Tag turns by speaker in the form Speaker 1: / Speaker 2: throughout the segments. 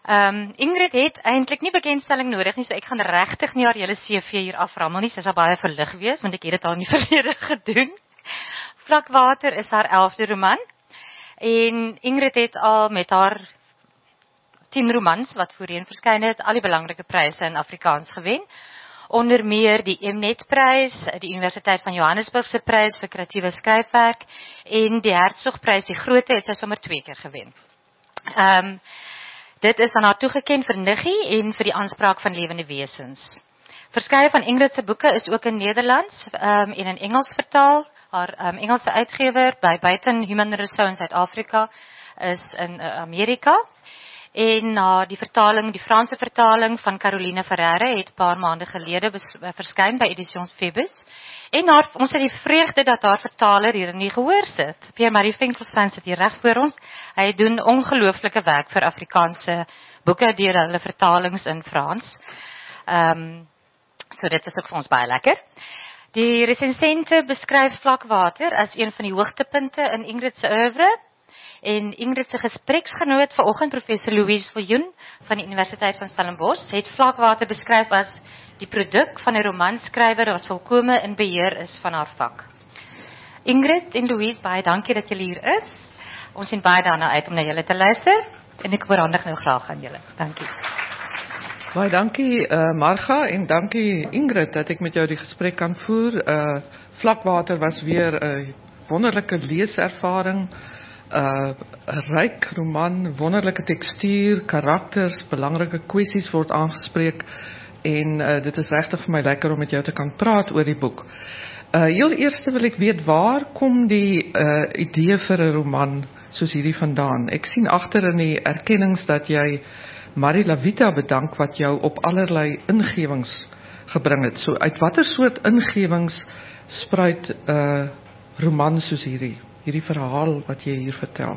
Speaker 1: Ingrid het eintlik nie bekendstelling nodig nie, so ek gaan regtig nie haar hele CV hier aframmel nie, sy sal baie verlig wees, want ek het dit al in die verlede gedoen. Vlakwater is haar 11de roman, en Ingrid het al met haar 10 romans wat voorheen verskyn het, al die belangrike pryse in Afrikaans gewen, onder meer die M-Net-prys, die Universiteit van Johannesburg se prys vir kreatiewe skryfwerk, en die Hertzogprys, die grootte, het sy sommer 2 keer gewen. Dit is aan haar toegeken vir Niggie en vir die aanspraak van lewende wesens. Verskeie van Ingrid se boeke is ook in Nederlands en in Engels vertaal. Haar Engelse uitgewer by Buiten Human Resource in Suid-Afrika is in Amerika. En die vertaling, die Franse vertaling van Caroline Ferreira het 'n paar maande gelede verskyn by Editions Phoebus. En ons het die vreugde dat haar vertaler hier in die gehoor sit. Pierre-Marie Finkelstein sit hier reg voor ons. Hy doen ongelooflike werk vir Afrikaanse boeke deur hulle vertalings in Frans. So dit is ook vir ons baie lekker. Die resensente beskryf Vlakwater as een van die hoogtepunte in Ingrid se oeuvre. En Ingrid se gespreksgenoot vanoggend, professor Louise Viljoen van die Universiteit van Stellenbosch, het Vlakwater beskryf as die produk van 'n romanskrywer wat volkome in beheer is van haar vak. Ingrid en Louise, baie dankie dat julle hier is. Ons sien baie daarna uit om na julle te luister en ek oorhandig nou graag aan julle. Dankie.
Speaker 2: Baie dankie Marga en dankie Ingrid dat ek met jou die gesprek kan voer. Vlakwater was weer 'n wonderlike leeservaring. Ryk roman, wonderlike tekstuur, karakters, belangrike kwessies word aangespreek en dit is regtig vir my lekker om met jou te kan praat oor die boek. Heel eerste wil ek weet, waar kom die idee vir 'n roman soos hierdie vandaan? Ek sien agter in die erkennings dat jy Marie Lavita bedank wat jou op allerlei ingewings gebring het. So uit watter soort ingewings spruit roman soos hierdie verhaal wat jy hier vertel?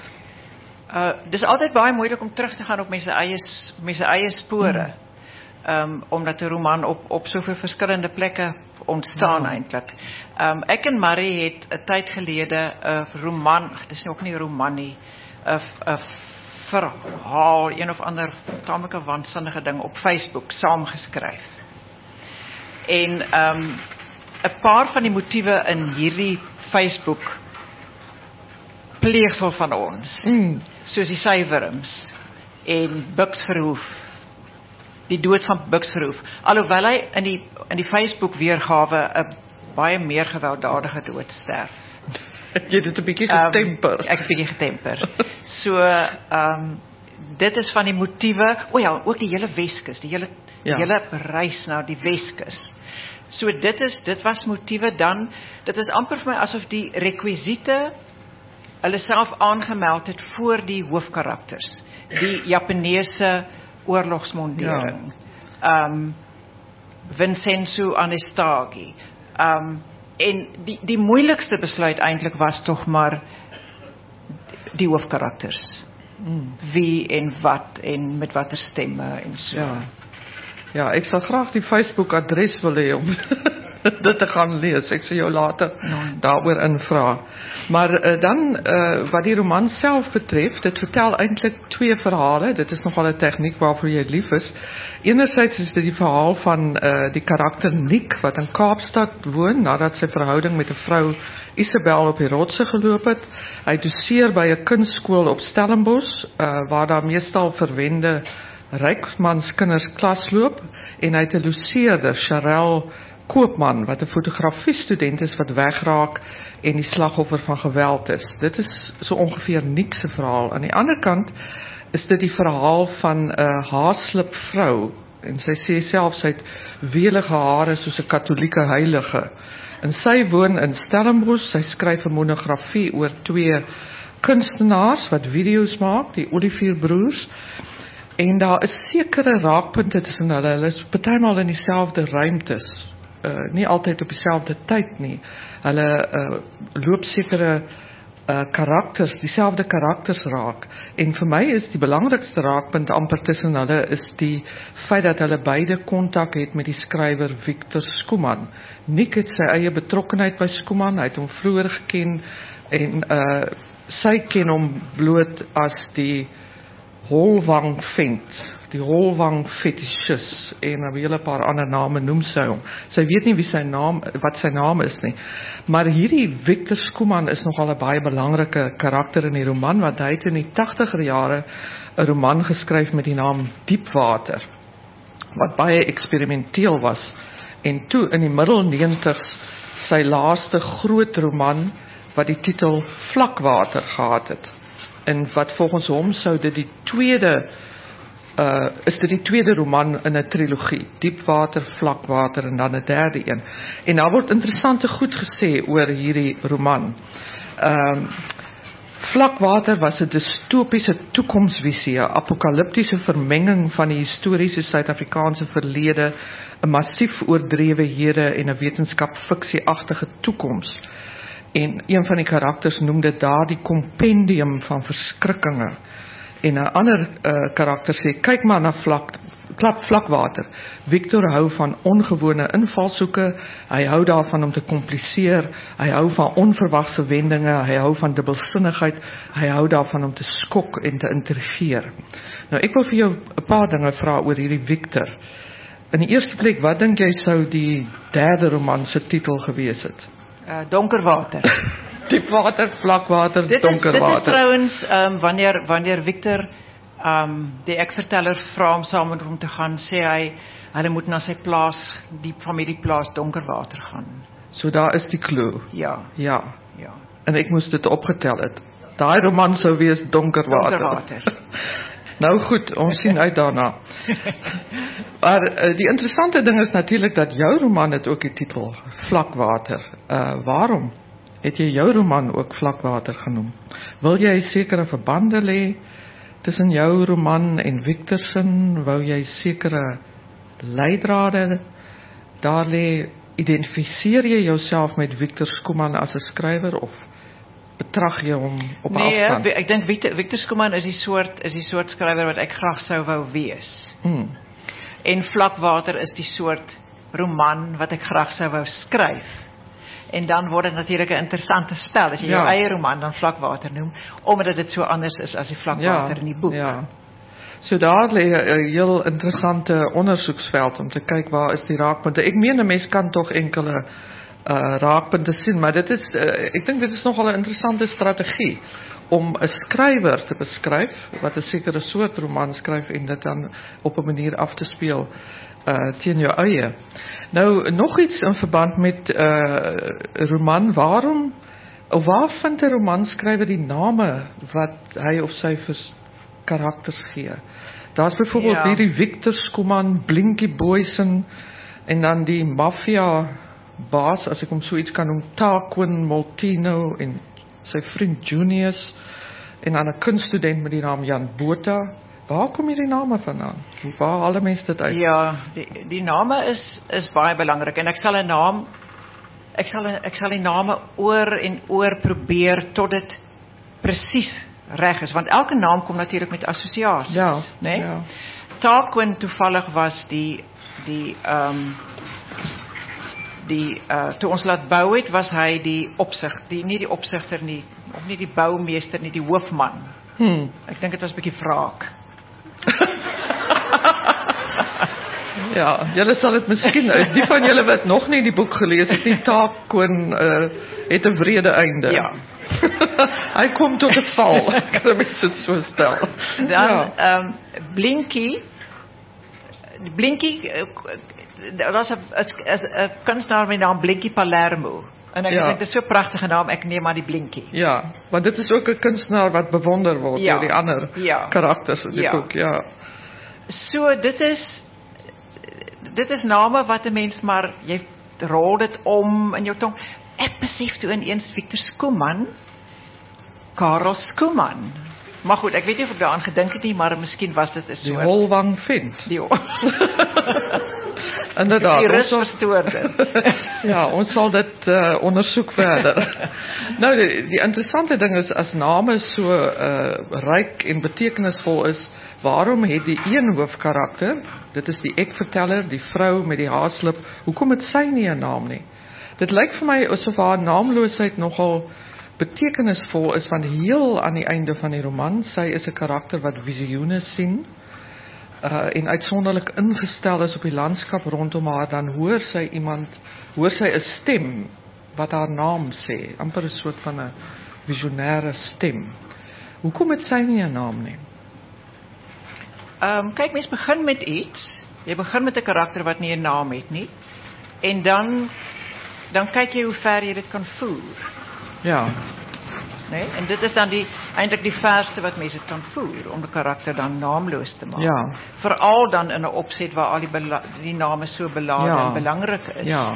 Speaker 3: Dis altyd baie moeilik om terug te gaan op mense eie spore. Omdat 'n roman op soveel verskillende plekke ontstaan eintlik. Ek en Marie het 'n tyd gelede 'n roman, dis ook nie 'n roman nie, 'n verhaal, een of ander tamelike waansinnige ding op Facebook saamgeskryf. En 'n paar van die motiewe in hierdie Facebook pleegsel van ons, soos die Suiwerms en Bucks Verhoef, die dood van Bucks Verhoef, alhoewel hy in die Facebook weergawe 'n baie meer gewelddadige dood sterf.
Speaker 2: Jy het dit 'n bietjie getemper.
Speaker 3: Ek het 'n bietjie getemper. So, dit is van die motiewe, ook die hele Weskus, die hele reis na die Weskus. So dit was motiewe dan, dit is amper vir my asof die rekwisiete hulle self aangemeld het voor die hoofkarakters. Die Japaneese oorlogsmondering. Vincenzo Anestagi. En die moeilikste besluit eintlik was tog maar die hoofkarakters. Wie en wat en met watter stemme en so.
Speaker 2: Ja, ek sal graag die Facebook adres wil hê om dit te gaan lees. Ek sal jou later daaroor invra. Maar dan wat die roman self betref, dit vertel eintlik 2 verhale. Dit is nogal 'n tegniek waarvoor jy lief is. Enerzijds is dit die verhaal van die karakter Nick wat in Kaapstad woon nadat sy verhouding met 'n vrou Isabel op die rotse geloop het. Hy doseer by 'n kunstskool op Stellenbosch waar daar meestal verwende rykmanskinders klas loop en hy het 'n loseerder, Charel Koopman, wat 'n fotografiestudent is wat wegraak en die slagoffer van geweld is. Dit is so ongeveer Nick se verhaal. Aan die ander kant is dit die verhaal van 'n haaslip vrou en sy sê self sy het welige hare soos 'n katolieke heilige. En sy woon in Stellenbosch. Sy skryf 'n monografie oor 2 kunstenaars wat video's maak, die Olivier broers. En daar is sekere raakpunte tussen hulle. Hulle is partymal in dieselfde ruimtes. Nie altyd op dieselfde tyd nie. Hulle loop sekere karakters, dieselfde karakters raak. En vir my is die belangrikste raakpunt amper tussen hulle is die feit dat hulle beide kontak het met die skrywer Victor Schoeman. Nick het sy eie betrokkenheid by Schoeman, hy het hom vroeër geken en sy ken hom bloot as die Holwang vent, die Holwang fetischis en 'n hele paar ander name noem sy hom. Sy weet nie wat sy naam is nie. Maar hierdie Victor Schoeman is nogal 'n baie belangrike karakter in die roman, want hy het in die 80er jare 'n roman geskryf met die naam Diepwater, wat baie eksperimenteel was. En toe in die middel 90's sy laaste groot roman wat die titel Vlakwater gehad het. En wat volgens hom sou dit die tweede roman in 'n trilogie, Diepwater, Vlakwater en dan 'n derde een. En daar word interessante goed gesê oor hierdie roman. Vlakwater was 'n distopiese toekomsvisie, 'n apokaliptiese vermenging van die historiese Suid-Afrikaanse verlede, 'n massief oordrewe hede en 'n wetenskap-fiksieagtige toekoms. En een van die karakters noem dit daardie kompendium van verskrikkinge. En 'n ander karakter sê, kyk maar na Vlakwater. Victor hou van ongewone invalshoeke, hy hou daarvan om te kompliseer, hy hou van onverwagse wendinge, hy hou van dubbelsinnigheid, hy hou daarvan om te skok en te intrigeer. Nou ek wil vir jou 'n paar dinge vra oor hierdie Victor. In die eerste plek, wat dink jy sou die derde roman se titel gewees het?
Speaker 3: Donkerwater.
Speaker 2: Diepwater, Vlakwater, Donkerwater.
Speaker 3: Dit is trouwens wanneer Victor die ekverteller vra om saam met hom te gaan, sê hy hulle moet na sy plaas, die familieplaas Donkerwater gaan.
Speaker 2: So daar is die klou.
Speaker 3: Ja.
Speaker 2: En ek moes dit opgetel het. Daai roman sou wees Donkerwater. Nou goed, ons sien uit daarna. Maar die interessante ding is natuurlik dat jou roman het ook die titel Vlakwater. Waarom het jy jou roman ook Vlakwater genoem? Wil jy sekere verbande lê tussen jou roman en Victor se? Wou jy sekere leidrade daar lê? Identifiseer jy jouself met Victor Schoeman as 'n skrywer of betrag jy hom op afstand?
Speaker 3: Nee, ek dink Victor Schoeman is die soort skrywer wat ek graag sou wou wees. En Vlakwater is die soort roman wat ek graag sou wou skryf. En dan word dit natuurlik 'n interessante spel as jy jou eie roman dan Vlakwater noem, omdat dit so anders is as die Vlakwater in die boek.
Speaker 2: Ja. So daar lê 'n heel interessante ondersoeksveld om te kyk waar is die raakpunte. Ek meen 'n mens kan tog enkele raakpunte sien, maar dit is ek dink dit is nogal 'n interessante strategie om 'n skrywer te beskryf wat 'n sekere soort roman skryf en dit dan op 'n manier af te speel teen jou eie. Nou nog iets in verband met 'n roman, waar vind 'n romanskrywer die name wat hy of sy vir karakters gee? Daar's byvoorbeeld hierdie Victor Schoeman, Blinkie Boysen en dan die maffia baas, as ek hom so iets kan noem, Tarquin Molteno en sy vriend Junius en dan 'n kunststudent met die naam Jan Botha. Waar kom hierdie name vandaan? Waar haal mense dit uit?
Speaker 3: Ja, die name is baie belangrik en ek sal die name oor en oor probeer tot dit presies reg is, want elke naam kom natuurlik met assosiasies, né? Ja. Tarquin toevallig was toe ons laat bou het, was hy nie die opsigter nie, of nie die boumeester nie, die hoofman. Ek dink dit was 'n bietjie wraak.
Speaker 2: Ja, julle sal dit miskien, die van julle wat nog nie die boek gelees het nie, Tarquin het 'n wrede einde.
Speaker 3: Ja.
Speaker 2: Hy kom tot 'n val, kan mens dit so stel.
Speaker 3: Dan Blinkie, daar's 'n kunstenaar met die naam Blinkie Palermo. En ek dink dit is so 'n pragtige naam, ek neem maar die Blinkie.
Speaker 2: Ja, want dit is ook 'n kunstenaar wat bewonder word deur die ander karakters in die boek,
Speaker 3: So dit is name wat 'n mens maar, jy rol dit om in jou tong. Ek besef toe ineens Victor Schoeman, Karel Schoeman. Maar goed, ek weet nie of ek daaraan gedink het nie, maar miskien was dit 'n soort
Speaker 2: die Holwang vind. Inderdaad,
Speaker 3: die rusverstoorde.
Speaker 2: Ja, ons sal dit ondersoek verder. Nou, die interessante ding is, as name so ryk en betekenisvol is, waarom het die een hoofkarakter, dit is die ekverteller, die vrou met die haarslip, hoekom het sy nie 'n naam nie? Dit lyk vir my asof haar naamloosheid nogal betekenisvol is, want heel aan die einde van die roman, sy is 'n karakter wat visioene sien, en uitsonderlik ingestel is op die landskap rondom haar, dan hoor sy 'n stem wat haar naam sê, amper 'n soort van 'n visionêre stem. Hoekom het sy nie 'n naam nie?
Speaker 3: Kyk, mens begin met iets. Jy begin met 'n karakter wat nie 'n naam het nie. En dan kyk jy hoe ver jy dit kan voer.
Speaker 2: Ja.
Speaker 3: Nee? En dit is dan eintlik die verste wat mense kan voer, om die karakter dan naamloos te maak.
Speaker 2: Ja.
Speaker 3: Veral dan in 'n opset waar al die name so beladen en belangrik is.
Speaker 2: Ja.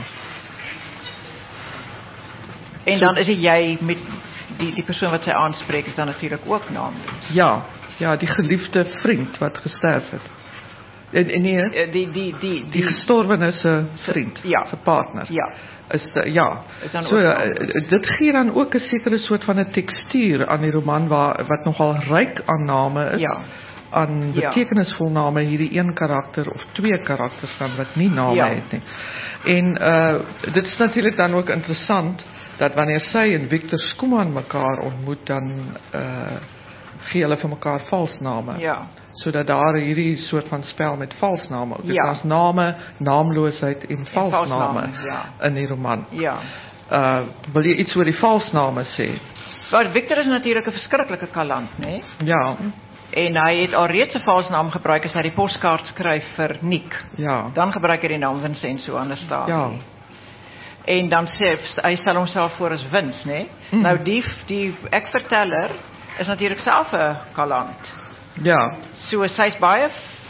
Speaker 3: En dan is jy met die persoon wat sy aanspreek, is dan natuurlik ook naamloos.
Speaker 2: Ja, die geliefde vriend wat gesterf het. En nee, die gestorwene se vriend, se partner.
Speaker 3: Ja.
Speaker 2: Is
Speaker 3: dan
Speaker 2: so dit gee dan ook 'n sekere soort van 'n tekstuur aan die roman wat nogal ryk aan name is.
Speaker 3: Ja.
Speaker 2: Aan betekenisvol name, hierdie een karakter of twee karakters dan wat nie name het nie. En dit is natuurlik dan ook interessant dat wanneer sy en Victor Schoeman mekaar ontmoet, dan gee hulle vir mekaar valsname.
Speaker 3: Ja.
Speaker 2: Sodat daar hierdie soort van spel met valsname ook.
Speaker 3: Ja.
Speaker 2: Daar's name, naamloosheid en valsname in die roman.
Speaker 3: Ja.
Speaker 2: Wil jy iets oor die valsname sê?
Speaker 3: Want Victor is natuurlik 'n verskriklike kalant, né?
Speaker 2: Ja.
Speaker 3: En hy het alreeds 'n valsnaam gebruik as hy die poskaart skryf vir Nick.
Speaker 2: Ja.
Speaker 3: Dan gebruik hy die naam Vincenzo Anastasi.
Speaker 2: Ja.
Speaker 3: En dan hy stel homself voor as Vince, né? Nou die ek-verteller is natuurlik self 'n kalant.
Speaker 2: Ja.
Speaker 3: So sy's baie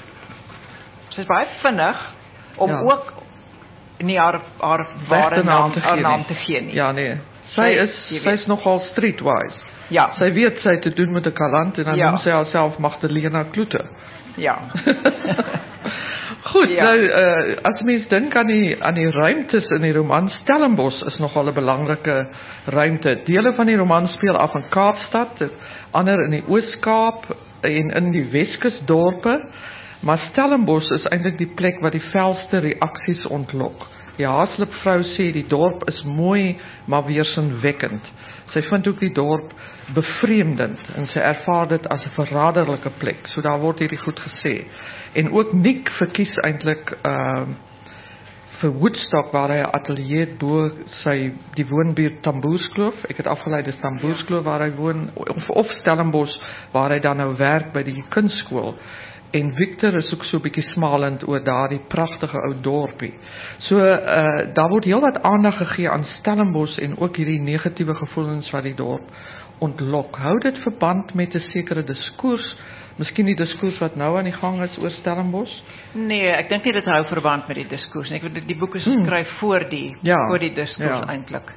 Speaker 3: vinnig om ook nie haar ware naam te gee nie.
Speaker 2: Ja, nee. Sy's nogal streetwise.
Speaker 3: Ja.
Speaker 2: Sy weet sy het te doen met 'n kalant en dan noem sy haarself Magdalena Kloete.
Speaker 3: Ja.
Speaker 2: Goed, nou as mens dink aan die ruimtes in die roman, Stellenbosch is nogal 'n belangrike ruimte. Dele van die roman speel af in Kaapstad, ander in die Oos-Kaap en in die Weskusdorpe, maar Stellenbosch is eintlik die plek wat die felste reaksies ontlok. Die Haaslipvrou sê die dorp is mooi, maar weersinwekkend. Sy vind ook die dorp bevreemdend en sy ervaar dit as 'n verraderlike plek. So daar word hierdie goed gesê. En ook Nick verkies eintlik vir Woodstock, waar hy 'n ateljee bo die woonbuurt Tamboerskloof. Ek het afgelei dis Tamboerskloof waar hy woon, of Stellenbosch waar hy dan nou werk by die kunstskool. En Victor is ook so 'n bietjie smalend oor daardie pragtige ou dorpie. So daar word heelwat aandag gegee aan Stellenbosch en ook hierdie negatiewe gevoelens wat die dorp ontlok. Hou dit verband met 'n sekere diskurs? Miskien die diskurs wat nou aan die gang is oor Stellenbosch?
Speaker 3: Nee, ek dink nie dit hou verband met die diskurs nie. Ek weet die boek is geskryf voor die diskurs eintlik.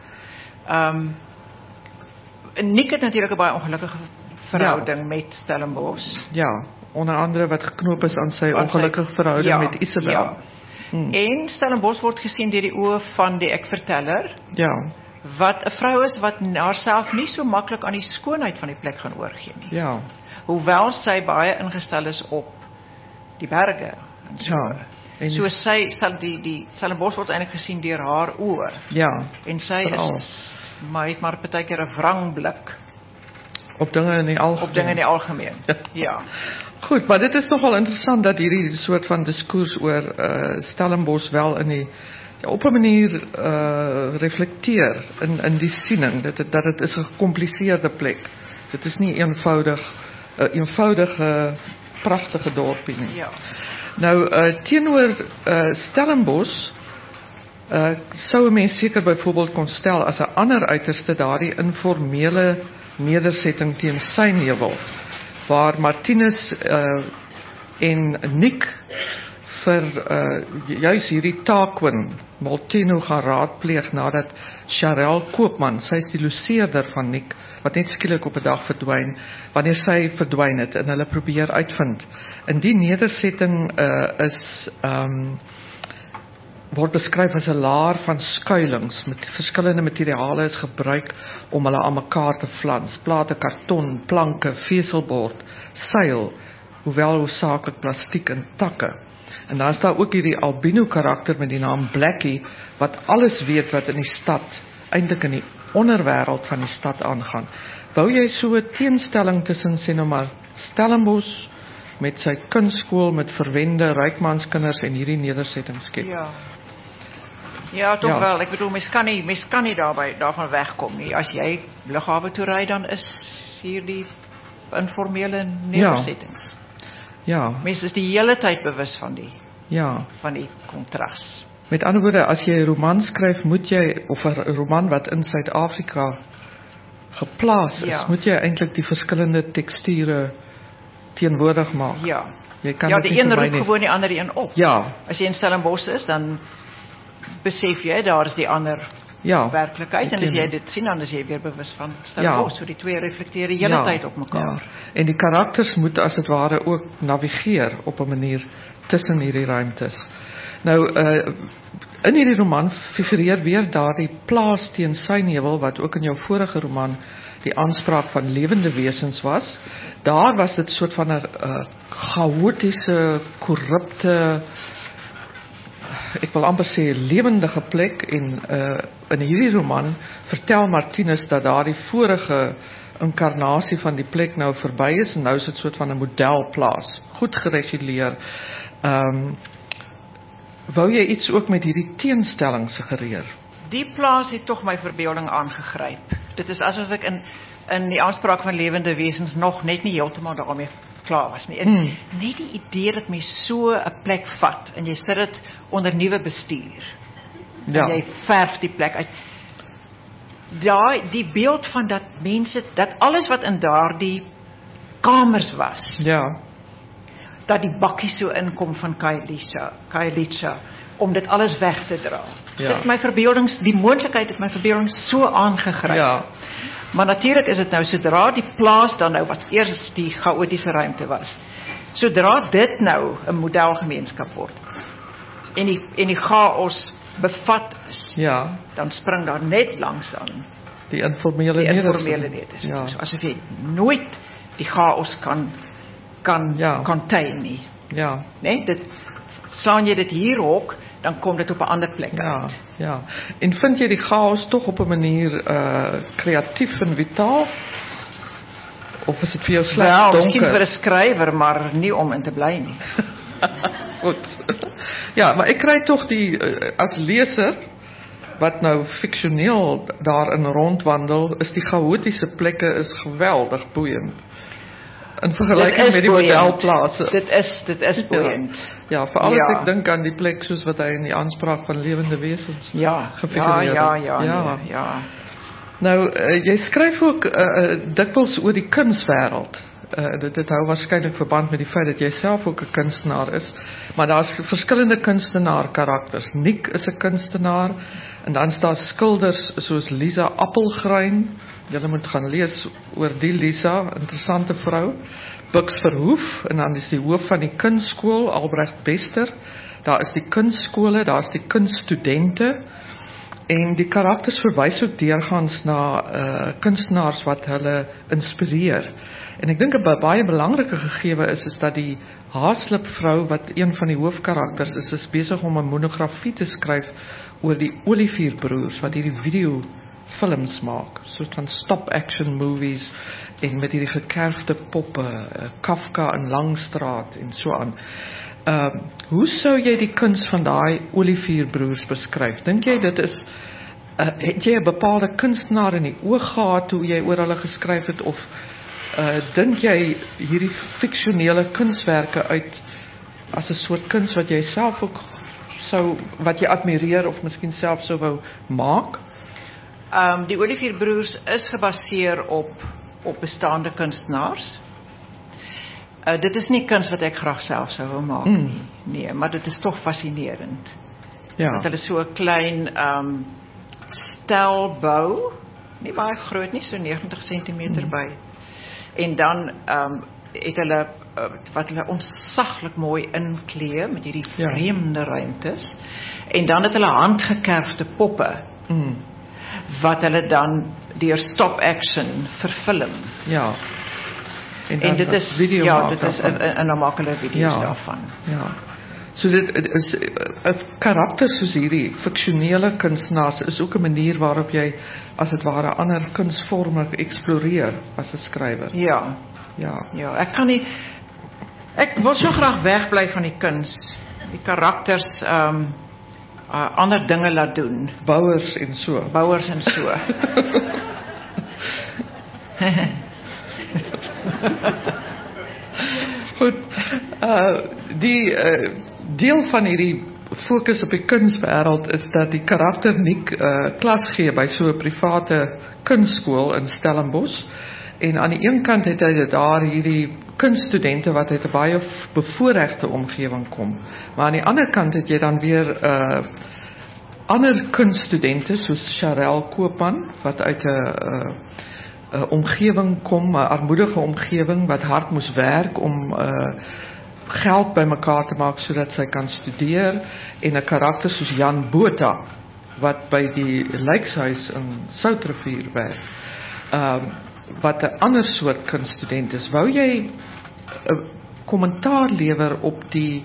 Speaker 3: Nick het natuurlik 'n baie ongelukkige verhouding met Stellenbosch.
Speaker 2: Ja, onder andere wat geknoop is aan sy ongelukkige verhouding met Isabel.
Speaker 3: Ja. En Stellenbosch word gesien deur die oë van die ek-verteller.
Speaker 2: Ja.
Speaker 3: Wat 'n vrou is wat haarself nie so maklik aan die skoonheid van die plek gaan oorgee nie.
Speaker 2: Ja.
Speaker 3: Hoewel sy baie ingestel is op die berge en so.
Speaker 2: Ja. En
Speaker 3: so sy die Stellenbosch word eintlik gesien deur haar oë.
Speaker 2: Ja.
Speaker 3: En sy is het maar partykeer 'n wrang blik
Speaker 2: op dinge in die algemeen.
Speaker 3: Ja.
Speaker 2: Goed, maar dit is nogal interessant dat hierdie soort van diskurs oor Stellenbosch wel op 'n manier reflekteer in die siening dat dit is 'n gecompliseerde plek. Dit is nie eenvoudige pragtige dorpie nie.
Speaker 3: Ja.
Speaker 2: Nou teenoor Stellenbosch sou 'n mens seker byvoorbeeld kon stel as 'n ander uiterste daardie informele nedersetting teen Synheuwel, waar Martinus en Nick vir juis hierdie Tarquin Molteno gaan raadpleeg nadat Charelle Koopman, sy is die loseerder van Nick, wat net skielik op 'n dag verdwyn, wanneer sy verdwyn het en hulle probeer uitvind. In die nedersetting word beskryf as 'n laar van skuilings met verskillende materiale is gebruik om hulle aan mekaar te flans. Plate, karton, planke, veselbord, seil, hoewel hoofsaaklik plastiek en takke. En dan is daar ook hierdie albino karakter met die naam Blackie wat alles weet wat in die stad, eintlik in die onderwêreld van die stad aangaan. Wou jy so 'n teenstelling tussen sê nou maar Stellenbosch met sy kunstskool met verwende rykmanskinders en hierdie nedersetting skep?
Speaker 3: Ja, toch wel. Ek bedoel, mens kan nie daarvan wegkom nie. As jy lughawe toe ry, dan is hier die informele nedersettings.
Speaker 2: Ja.
Speaker 3: Mens is die hele tyd bewus van die kontras.
Speaker 2: Met ander woorde, as jy 'n roman skryf, moet jy, of 'n roman wat in Suid-Afrika geplaas is, moet jy eintlik die verskillende teksture teenwoordig maak.
Speaker 3: Ja.
Speaker 2: Jy kan
Speaker 3: die een roep gewoon die ander een op.
Speaker 2: Ja.
Speaker 3: As jy in Stellenbosch is, dan besef jy, daar is die ander werklikheid, en as jy dit sien, dan is jy weer bewus van Stellenbosch, so die twee reflekteer die hele tyd op mekaar.
Speaker 2: Ja. En die karakters moet as het ware ook navigeer op 'n manier tussen hierdie ruimtes. Nou, in hierdie roman figureer weer daardie plaas teen Suinevel, wat ook in jou vorige roman die aanspraak van lewende wesens was. Daar was dit soort van 'n chaotiese, korrupte, ek wil amper sê lewendige plek, en in hierdie roman vertel Martinus dat daardie vorige inkarnasie van die plek nou verby is, en nou is dit soort van 'n modelplaas, goed gereguleer. Wou jy iets ook met hierdie teenstelling suggereer?
Speaker 3: Die plaas het tog my verbeelding aangegryp. Dit is asof ek in die aanspraak van lewende wesens nog net nie heeltemal daarmee klaar was nie. Net die idee dat mens so 'n plek vat en jy sit dit onder nuwe bestuur. Ja. En jy verf die plek uit. Die beeld van dat mense, dat alles wat in daardie kamers was.
Speaker 2: Ja.
Speaker 3: Dat die bakkie so inkom van Khayelitsha om dit alles weg te dra. Ja. Dit my die moontlikheid het my verbeelding so aangegryp.
Speaker 2: Ja.
Speaker 3: Maar natuurlik is dit nou, sodra die plaas dan nou, wat eers die chaotiese ruimte was, sodra dit nou 'n modelgemeenskap word, en die chaos bevat is, dan spring daar net langs aan
Speaker 2: die informele
Speaker 3: nedersetting. Ja. So asof jy nooit die chaos kan contain nie.
Speaker 2: Ja.
Speaker 3: Nee, slaan jy dit hier hok, dan kom dit op 'n ander plek uit.
Speaker 2: Ja. En vind jy die chaos tog op 'n manier kreatief en vitaal? Of is dit vir jou slegs donker?
Speaker 3: Miskien vir 'n skrywer, maar nie om in te bly nie.
Speaker 2: Goed. Ja, maar ek kry tog as leser wat nou fiksioneel daarin rondwandel, is die chaotiese plekke is geweldig boeiend. In vergelyking met die modelplase. Dit is boeiend. Ja, veral as ek dink aan die plek soos wat hy in die aanspraak van lewende wesens gefigureer het.
Speaker 3: Ja.
Speaker 2: Nou, jy skryf ook dikwels oor die kunswêreld. Dit hou waarskynlik verband met die feit dat jy self ook 'n kunstenaar is, maar daar's verskillende kunstenaar karakters. Nick is 'n kunstenaar, en dan is daar skilders soos Lisa Appelgrein. Julle moet gaan lees oor die Lisa, interessante vrou. Bux Verhoef, en dan is die hoof van die kunstskool, Albrecht Bester. Daar is die kunstskole, daar is die kunststudente, en die karakters verwys ook deurgaans na kunstenaars wat hulle inspireer. En ek dink 'n baie belangrike gegewe is dat die Haaslip vrou, wat een van die hoofkarakters is besig om 'n monografie te skryf oor die Olivierbroers wat hierdie videofilms maak, soort van stop-action movies, en met hierdie gekerfde poppe, Kafka in Langstraat en so aan. Hoe sou jy die kuns van daai Olivierbroers beskryf? Dink jy dit is het jy 'n bepaalde kunstenaar in die oog gehad toe jy oor hulle geskryf het, of dink jy hierdie fiksionele kunswerke uit as 'n soort kuns wat jy self ook wat jy admireer of miskien self sou wou maak?
Speaker 3: Die Olivierbroers is gebaseer op bestaande kunstenaars. Dit is nie kuns wat ek graag self sou wou maak nie. Nee, maar dit is tog fascinerend. Ja. Dat hulle so 'n klein stelbou, nie baie groot nie, so 90 cm by. En dan het hulle wat hulle ontsaglik mooi inklee met hierdie vreemde ruimtes. En dan het hulle handgekerfde poppe. Wat hulle dan deur stop action verfilm.
Speaker 2: Ja.
Speaker 3: En dit is video, dit is 'n normale video daarvan.
Speaker 2: Ja. So dit is 'n karakter soos hierdie fiksionele kunstenaars is ook 'n manier waarop jy as dit ware ander kunsvorme eksploreer as 'n skrywer.
Speaker 3: Ja.
Speaker 2: Ja.
Speaker 3: Ja, ek wil so graag wegbly van die kuns. Die karakters ander dinge laat doen.
Speaker 2: Bouers en so.
Speaker 3: Bouers en so.
Speaker 2: Goed. Die deel van hierdie fokus op die kunswêreld is dat die karakter Nick klas gee by so 'n private kunstskool in Stellenbosch. En aan die een kant het hy daar hierdie kunststudente wat uit 'n baie bevoorregte omgewing kom. Maar aan die ander kant het jy dan weer ander kunststudente soos Charel Koopman wat uit 'n omgewing kom, 'n armoedige omgewing wat hard moes werk om geld bymekaar te maak sodat sy kan studeer, en 'n karakter soos Jan Botha wat by die Lykshuis in Soutrivier werk. Wat 'n ander soort kunststudent is. Wou jy 'n kommentaar lewer op die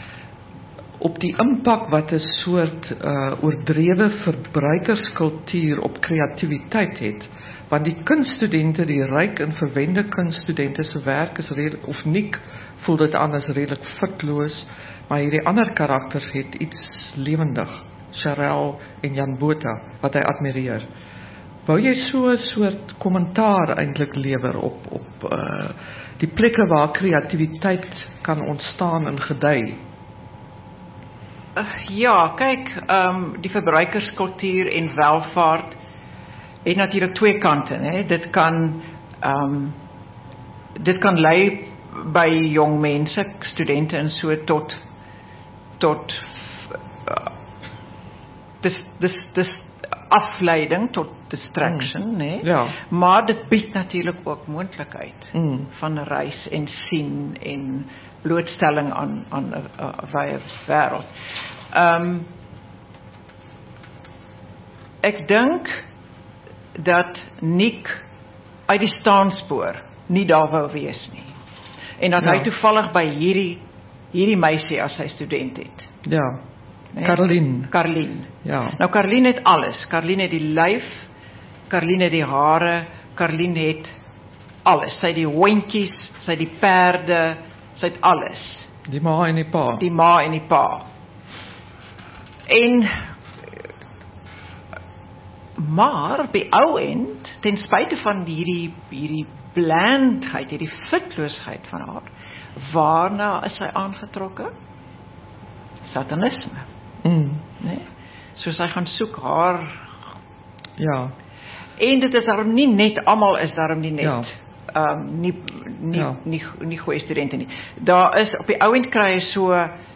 Speaker 2: impak wat 'n soort oordrewe verbruikerskultuur op kreatiwiteit het? Want die kunststudente, die ryk en verwende kunststudente se werk is of Nick voel dit anders redelik fitloos, maar hierdie ander karakters het iets lewendig, Charel en Jan Botha, wat hy admireer. Wou jy so 'n soort kommentaar eintlik lewer op die plekke waar kreatiwiteit kan ontstaan en gedei?
Speaker 3: Ja, kyk, die verbruikerskultuur en welvaart het natuurlik twee kante, hè. Dit kan lei by jong mense, studente en so tot dis afleiding, tot distraction, né?
Speaker 2: Ja.
Speaker 3: Maar dit bied natuurlik ook moontlikheid van reis en sien en blootstelling aan 'n wye wêreld. Ek dink dat Nick uit die staanspoor nie daar wou wees nie. En dat hy toevallig by hierdie meisie as sy student het.
Speaker 2: Ja.
Speaker 3: Nee? Karlien.
Speaker 2: Ja.
Speaker 3: Nou Karlien het alles. Karlien het die lyf, Karlien het die hare, Karlien het alles. Sy het die hondjies, sy het die perde, sy het alles.
Speaker 2: Die ma en die pa.
Speaker 3: Die ma en die pa. Maar op die ou end, ten spyte van hierdie blandheid, hierdie fitloosheid van haar, waarna is sy aangetrokke? Satanisme. Nee? So sy gaan soek haar.
Speaker 2: Ja.
Speaker 3: En dit is daarom nie net, almal is daarom nie net nie goeie studente nie. Daar is op die ou end kry hy so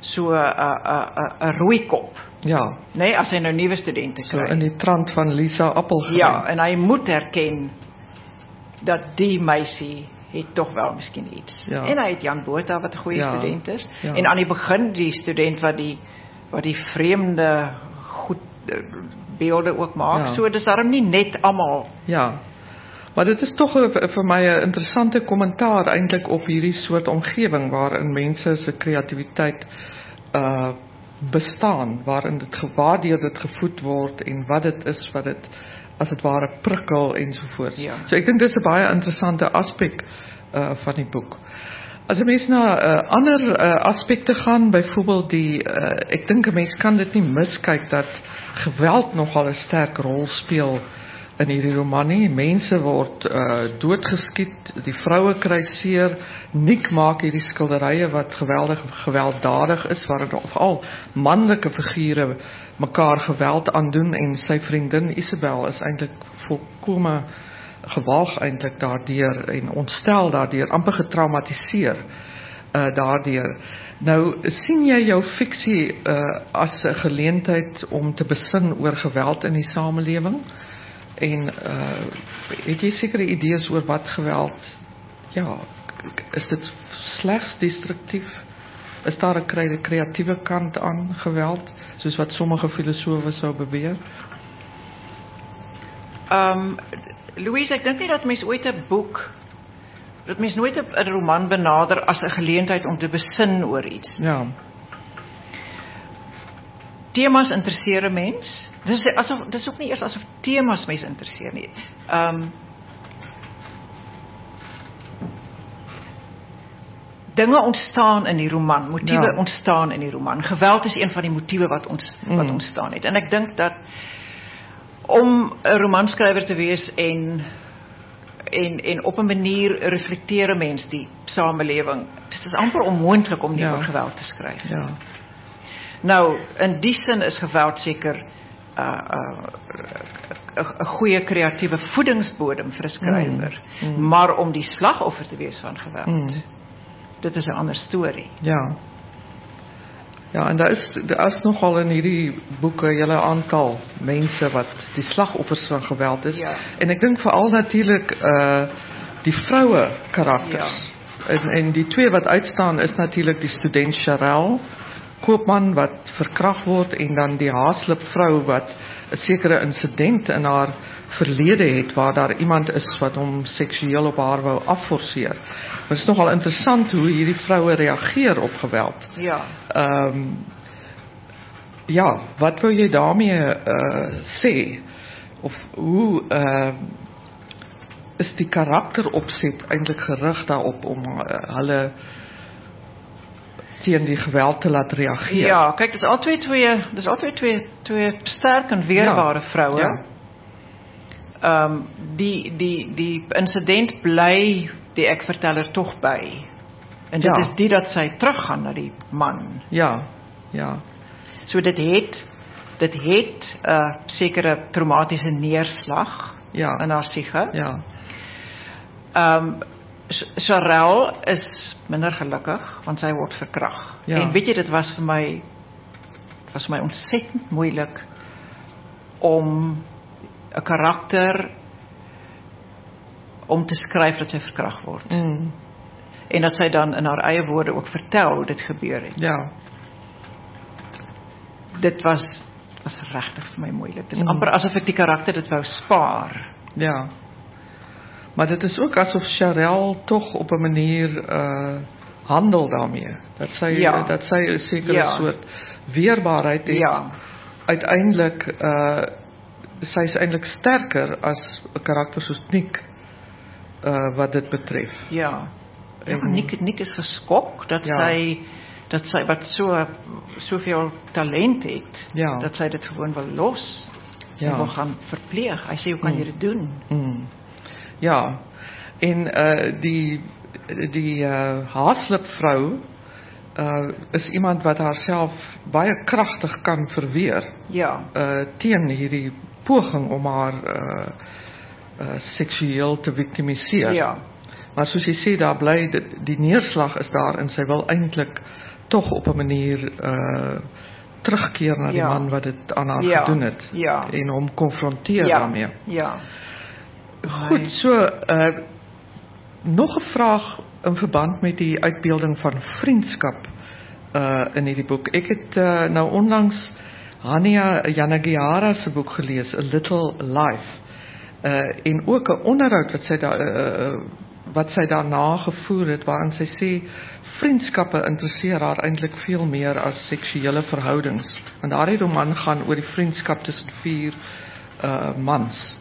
Speaker 3: 'n rooi kop.
Speaker 2: Ja.
Speaker 3: Nee, as hy nou nuwe studente kry.
Speaker 2: So in die trant van Lisa Appelgren.
Speaker 3: Ja, en hy moet erken dat die meisie het tog wel miskien iets.
Speaker 2: Ja.
Speaker 3: En hy het Jan Botha wat 'n goeie student is.
Speaker 2: Ja.
Speaker 3: En aan die begin die student wat die vreemde goed beelde ook maak.
Speaker 2: Ja.
Speaker 3: So dis daarom nie net almal.
Speaker 2: Ja. Maar dit is tog vir my 'n interessante kommentaar eintlik op hierdie soort omgewing waarin mense se kreatiwiteit bestaan, waarin waardeur dit gevoed word en wat dit is wat dit as dit ware prikkel ensovoorts.
Speaker 3: Ja.
Speaker 2: So ek dink dis 'n baie interessante aspek van die boek. As 'n mens na ander aspekte gaan, byvoorbeeld ek dink 'n mens kan dit nie miskyk dat geweld nogal 'n sterk rol speel in hierdie roman nie. Mense word doodgeskiet, die vroue kry seer. Nick maak hierdie skilderye wat gewelddadig is, waarin veral manlike figure mekaar geweld aandoen, en sy vriendin Isabel is eintlik volkome gewaag eintlik daardeur en ontstel daardeur, amper getraumatiseer daardeur. Nou sien jy jou fiksie as 'n geleentheid om te besin oor geweld in die samelewing? En het jy sekere idees oor wat geweld, is dit slegs destruktief? Is daar 'n kreatiewe kant aan geweld, soos wat sommige filosofe sou beweer?
Speaker 3: Louise, ek dink nie dat mens ooit 'n boek, dat mens nooit 'n roman benader as 'n geleentheid om te besin oor iets.
Speaker 2: Ja.
Speaker 3: temas interesseer 'n mens. Dis ook nie eers asof temas mense interesseer nie. Dinge ontstaan in die roman, motiewe ontstaan in die roman. Geweld is een van die motiewe wat ontstaan het. En ek dink dat om 'n romanskrywer te wees en op 'n manier reflekteer 'n mens die samelewing. Dit is amper onmoontlik om nie oor geweld te skryf.
Speaker 2: Ja.
Speaker 3: Nou, in die sin is geweld seker 'n goeie kreatiewe voedingsbodem vir 'n skrywer, maar om die slagoffer te wees van geweld. Dit is 'n ander storie.
Speaker 2: Ja. Ja, en daar is nogal in hierdie boeke 'n hele aantal mense wat die slagoffers van geweld is.
Speaker 3: Ja.
Speaker 2: En ek dink veral natuurlik die vroue karakters. Ja. En die twee wat uitstaan is natuurlik die student Charel, koopman wat verkragt word, en dan die Haaslip vrou wat 'n sekere insident in haar verlede het waar daar iemand is wat hom seksueel op haar wou afforceer. Maar het is nogal interessant hoe hierdie vroue reageer op geweld.
Speaker 3: Ja.
Speaker 2: Ja, wat wil jy daarmee sê? Of hoe is die karakteropset eintlik gerig daarop om hulle teen die geweld te laat reageer?
Speaker 3: Ja, kyk, dis altyd twee sterk en weerbare vroue.
Speaker 2: Ja.
Speaker 3: Die insident bly die ek-verteller tog by. En dit is die dat sy teruggaan na die man.
Speaker 2: Ja, ja.
Speaker 3: So dit het sekere traumatiese neerslag in haar siege.
Speaker 2: Ja.
Speaker 3: Charel is minder gelukkig want sy word verkragt.
Speaker 2: Ja.
Speaker 3: En weet jy, dit was vir my ontsettend moeilik om 'n karakter om te skryf dat sy verkragt word. En dat sy dan in haar eie woorde ook vertel hoe dit gebeur het.
Speaker 2: Ja.
Speaker 3: Dit was regtig vir my moeilik. Dit is amper asof ek die karakter dit wou spaar.
Speaker 2: Ja. Maar dit is ook asof Charel toch op 'n manier handel daarmee. Dat sy 'n sekere soort weerbaarheid het.
Speaker 3: Ja.
Speaker 2: Uiteindelik sy is eintlik sterker as 'n karakter soos Nick wat dit betref.
Speaker 3: Ja. Nick is geskok dat sy wat soveel talent het, dat sy dit gewoon wil los. En wil gaan verpleeg. Hy sê, hoe kan jy dit doen?
Speaker 2: Ja. En die Haaslip vrou is iemand wat haarself baie kragtig kan verweer.
Speaker 3: Ja.
Speaker 2: Teen hierdie poging om haar seksueel te victimiseer.
Speaker 3: Ja.
Speaker 2: Maar soos jy sê, daar bly die neerslag is daar en sy wil eintlik tog op 'n manier terugkeer na die man wat dit aan haar gedoen het.
Speaker 3: Ja.
Speaker 2: En hom konfronteer daarmee.
Speaker 3: Ja.
Speaker 2: Goed, so nog 'n vraag in verband met die uitbeelding van vriendskap in hierdie boek. Ek het nou onlangs Hania Yanagihara se boek gelees, A Little Life. En ook 'n onderhoud wat sy daarna gevoer het, waarin sy sê vriendskappe interesseer haar eintlik veel meer as seksuele verhoudings. En daardie roman gaan oor die vriendskap tussen 4 mans.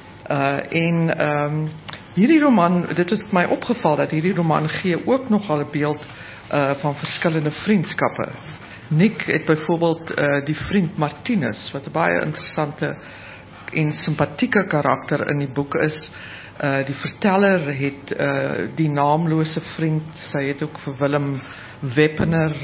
Speaker 2: Hierdie roman, dit is my opgeval dat hierdie roman gee ook nogal 'n beeld van verskillende vriendskappe. Nick het byvoorbeeld die vriend Martinus, wat 'n baie interessante en simpatieke karakter in die boek is. Die verteller het die naamlose vriend, sy het ook vir Willem Weppener.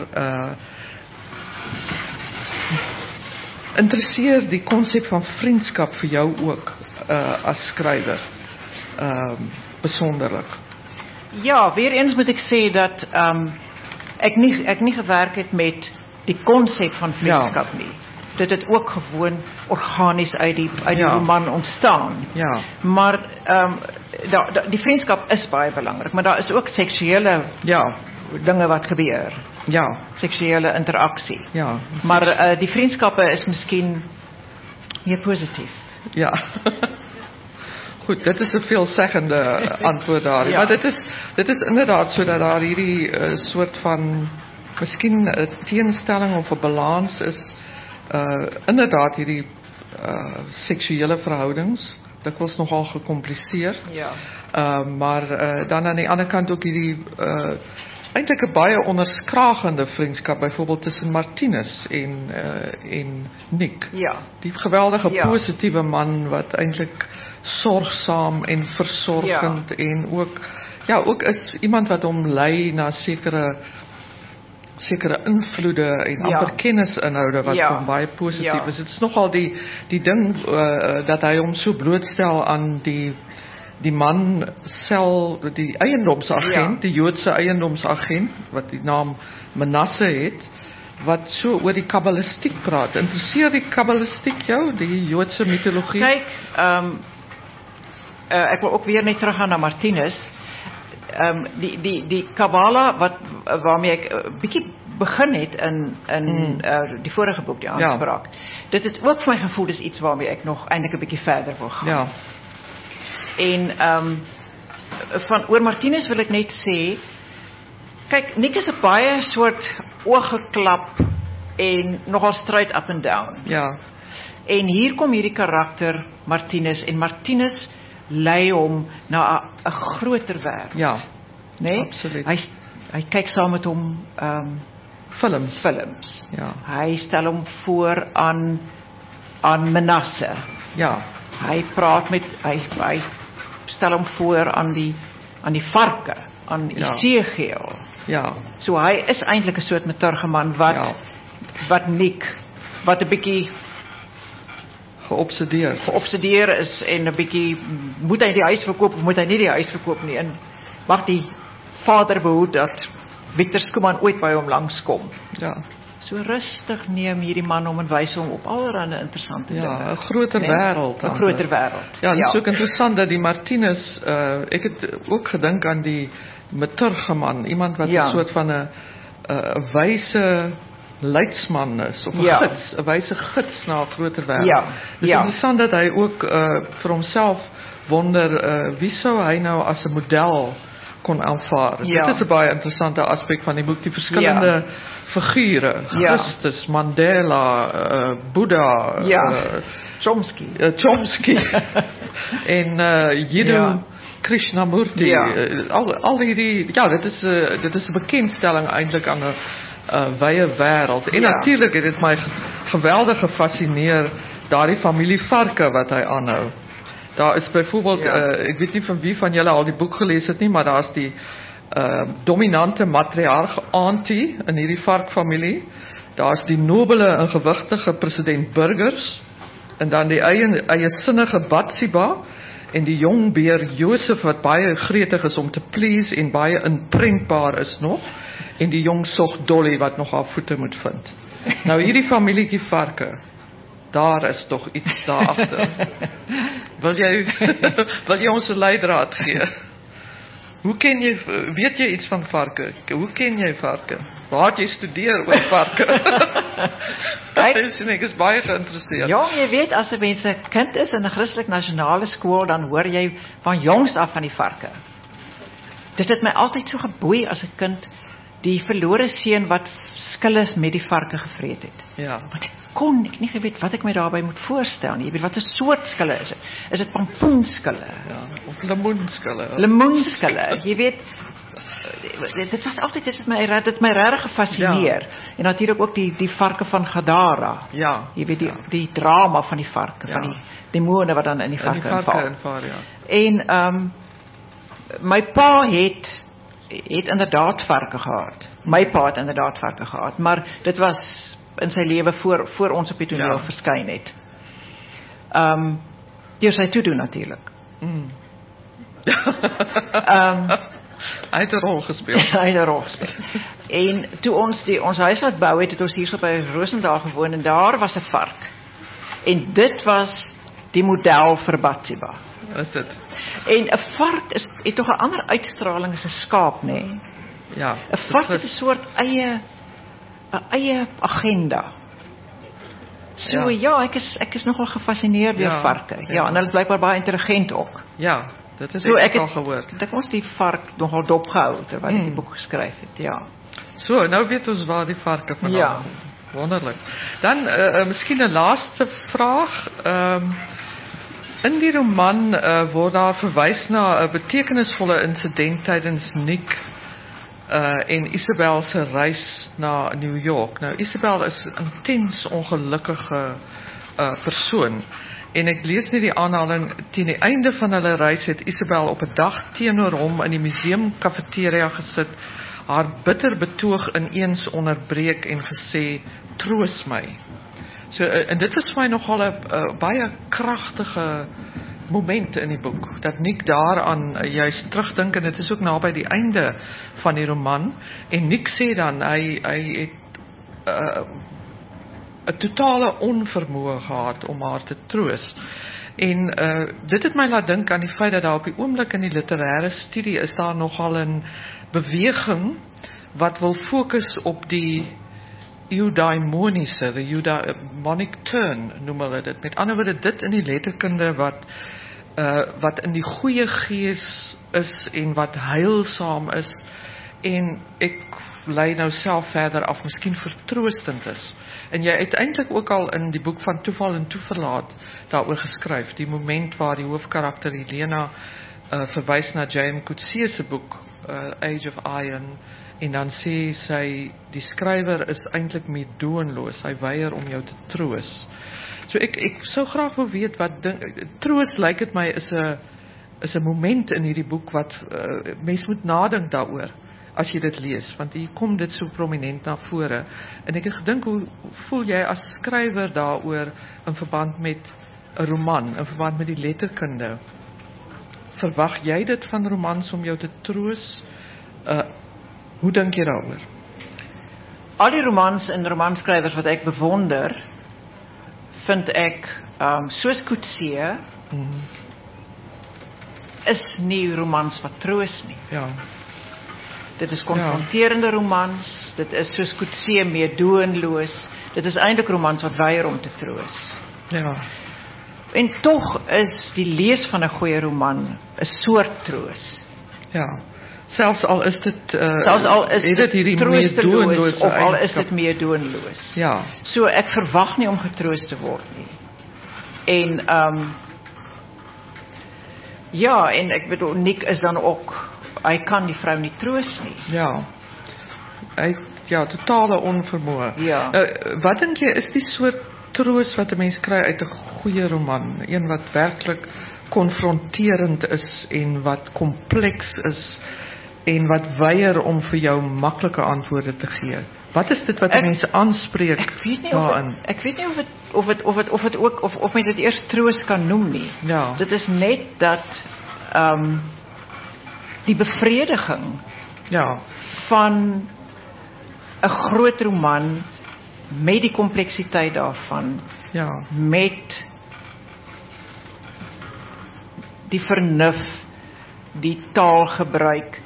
Speaker 2: Interesseer die konsep van vriendskap vir jou ook as skrywer besonderlik?
Speaker 3: Ja, weer eens moet ek sê dat ek nie gewerk het met die konsep van vriendskap nie. Dit het ook gewoon organies uit die roman ontstaan.
Speaker 2: Ja.
Speaker 3: Maar die vriendskap is baie belangrik, maar daar is ook seksuele dinge wat gebeur.
Speaker 2: Ja.
Speaker 3: Seksuele interaksie.
Speaker 2: Ja.
Speaker 3: Maar die vriendskappe is miskien meer positief.
Speaker 2: Ja. Goed, dit is 'n veelzeggende antwoord daar. Ja. Maar dit is inderdaad so dat daar hierdie soort van miskien 'n teenstelling of 'n balans is inderdaad hierdie seksuele verhoudings, dikwels nogal gecompliseerd.
Speaker 3: Ja.
Speaker 2: Maar dan aan die ander kant ook hierdie eintlik 'n baie onderskragende vriendskap, byvoorbeeld tussen Martinus en Nick.
Speaker 3: Ja.
Speaker 2: Die geweldige
Speaker 3: Ja.
Speaker 2: positiewe man wat eintlik sorgsaam en versorgend en ook is iemand wat hom lei na sekere invloede en amper kennisinhoude wat hom baie positief is. Dit is nogal die ding dat hy hom so blootstel aan die man die eiendomsagent, die Joodse eiendomsagent wat die naam Manasse het, wat so oor die kabbalistiek praat. Interesseer die kabbalistiek jou, die Joodse mitologie?
Speaker 3: Kyk, ek wil ook weer net teruggaan na Martinus. Die Kabbala waarmee ek 'n bietjie begin het in die vorige boek, die aanspraak. Dit het ook vir my gevoel dis iets waarmee ek nog eintlik 'n bietjie verder wil gaan.
Speaker 2: Ja.
Speaker 3: En oor Martinus wil ek net sê, kyk, Nick is 'n baie soort ooggeklap en nogal straight up and down.
Speaker 2: Ja.
Speaker 3: En hier kom hierdie karakter Martinus, en Martinus lei hom na 'n groter wêreld.
Speaker 2: Ja.
Speaker 3: Nee?
Speaker 2: Absoluut.
Speaker 3: Hy kyk saam met hom
Speaker 2: films.
Speaker 3: Ja. Hy stel hom voor aan Manasse.
Speaker 2: Ja.
Speaker 3: Hy praat met hy stel hom voor aan die varke, aan Esegiel.
Speaker 2: Ja.
Speaker 3: So hy is eintlik 'n soort meturgeman wat Nick wat 'n bietjie geobsedeer is en 'n bietjie moet hy die huis verkoop of moet hy nie die huis verkoop nie, en mag die vader behoed dat Victor Skuman ooit by hom langskom.
Speaker 2: Ja.
Speaker 3: So rustig neem hierdie man om en wys hom op allerlei interessante dinge.
Speaker 2: Ja, 'n groter wêreld.
Speaker 3: 'n groter wêreld.
Speaker 2: Ja, dit is ook interessant dat die Martinus, ek het ook gedink aan die meturgeman, iemand wat 'n soort van 'n wyse leidsman is, of 'n gids, 'n wyse gids na 'n groter wêreld.
Speaker 3: Ja.
Speaker 2: Dis interessant dat hy ook vir homself wonder wie sou hy nou as 'n model kon aanvaar. Dit is 'n baie interessante aspek van die boek, die verskillende figure, Christus, Mandela, Boeddha, Chomsky en Jiddu Krishnamurti, al hierdie, dit is 'n bekendstelling eintlik aan 'n wye wêreld. En natuurlik het dit my geweldig gefascineer, daardie familie varke wat hy aanhou. Daar is byvoorbeeld, ek weet nie van wie van julle al die boek gelees het nie, maar daar is die dominante matriarg Auntie in hierdie varkfamilie. Daar is die nobele en gewigtige president Burgers, en dan die eiesinnige Batsiba, en die jong beer Josef wat baie gretig is om te please en baie inprentbaar is nog, en die jong sog Dolly wat nog haar voete moet vind. Nou hierdie familietjie varke, daar is tog iets daar agter. Wil jy ons 'n leidraad gee? Weet jy iets van varke? Hoe ken jy varke? Waar het jy studeer oor varke? Ek is baie geïnteresseerd.
Speaker 3: Ja, jy weet, as 'n mens 'n kind is in 'n Christelik nasionale skool, dan hoor jy van jongs af van die varke. Dit het my altyd so geboei as 'n kind, die verlore seun wat skille met die varke gevreet het.
Speaker 2: Ja.
Speaker 3: Maar ek nie geweet wat ek my daarbey moet voorstel nie. Jy weet, wat 'n soort skille is dit? Is dit pampoenskille?
Speaker 2: Ja, of lemoenskille.
Speaker 3: Lemoenskille. Jy weet, dit was altyd dit my regtig gefascineer. En natuurlik ook die varke van Gadara.
Speaker 2: Ja.
Speaker 3: Jy weet die drama van die varke, van die demone wat dan in die varke inval. En my pa het inderdaad varke gehad. My pa het inderdaad varke gehad, maar dit was in sy lewe voor ons op die toneel verskyn het. Deur sy toedoen natuurlik.
Speaker 2: Hy het 'n rol gespeel.
Speaker 3: En toe ons huis laat bou het ons hierso by Roosendaal gewoon, en daar was 'n vark. En dit was die model vir Batsiba.
Speaker 2: Is dit?
Speaker 3: En 'n vark het tog 'n ander uitstraling as 'n skaap, nê? Nee?
Speaker 2: Ja.
Speaker 3: 'n vark het 'n soort eie agenda. So ek is nogal gefascineerd deur varke. Ja, en hulle is blykbaar baie intelligent ook.
Speaker 2: Ja, dit is
Speaker 3: ek
Speaker 2: al gehoor.
Speaker 3: Ek het die vark nogal dopgehou terwyl ek die boek geskryf het. Ja.
Speaker 2: So, nou weet ons waar die varke vandaan kom. wonderlik. Dan miskien 'n laaste vraag. In die roman word daar verwys na 'n betekenisvolle insident tydens Nick en Isabel se reis na New York. Nou Isabel is 'n intens ongelukkige persoon. En ek lees net die aanhaling, teen die einde van hulle reis het Isabel op 'n dag teenoor hom in die museum kafeteria gesit, haar bitter betoog ineens onderbreek en gesê, troos my. So, en dit was vir my nogal 'n baie kragtige moment in die boek, dat Nick daaraan juist terugdink, en dit is ook naby die einde van die roman, en Nick sê dan, hy het 'n totale onvermoë gehad om haar te troos. En dit het my laat dink aan die feit dat daar op die oomblik in die literêre studie is daar nogal 'n beweging wat wil fokus op die eudaimoniese, the eudaimonic turn noem hulle dit. Met ander woorde, dit in die letterkunde wat in die goeie gees is en wat heilsaam is, en ek lei nou self verder af, miskien vertroostend is. En jy het eintlik ook al in die boek van Toeval en Toeverlaat daaroor geskryf, die moment waar die hoofkarakter Helena verwys na J.M. Coetzee se boek Age of Iron, en dan sê sy, die skrywer is eintlik meedoenloos, hy weier om jou te troos. So ek sou graag wil weet wat troos lyk dit my is 'n moment in hierdie boek wat mens moet nadink daaroor as jy dit lees, want hier kom dit so prominent na vore. En ek het gedink, hoe voel jy as skrywer daaroor in verband met 'n roman, in verband met die letterkunde? Verwag jy dit van romans om jou te troos? Hoe dink jy daaroor?
Speaker 3: Al die romans en romanskrywers wat ek bewonder, vind ek, soos Coetzee, is nie romans wat troos nie.
Speaker 2: Ja.
Speaker 3: Dit is konfronterende romans, dit is soos Coetzee meedoenloos, dit is eintlik romans wat weier om te troos.
Speaker 2: Ja.
Speaker 3: En tog is die lees van 'n goeie roman 'n soort troos.
Speaker 2: Ja. Selfs al is dit
Speaker 3: dit troosteloos of al is dit meedoenloos.
Speaker 2: Ja.
Speaker 3: So ek verwag nie om getroos te word nie. En ja, en ek bedoel Nick is dan ook, hy kan die vrou nie troos nie.
Speaker 2: Ja. Totale onvermoë.
Speaker 3: Ja.
Speaker 2: Wat dink jy is die soort troos wat 'n mens kry uit 'n goeie roman, een wat werklik konfronterend is en wat kompleks is en wat weier om vir jou maklike antwoorde te gee? Wat is dit wat mense aanspreek daarin?
Speaker 3: Ek weet nie of mense dit eers troos kan noem nie.
Speaker 2: Ja.
Speaker 3: Dit is net dat die bevrediging van 'n groot roman met die kompleksiteit daarvan, met die vernuf, die taalgebruik,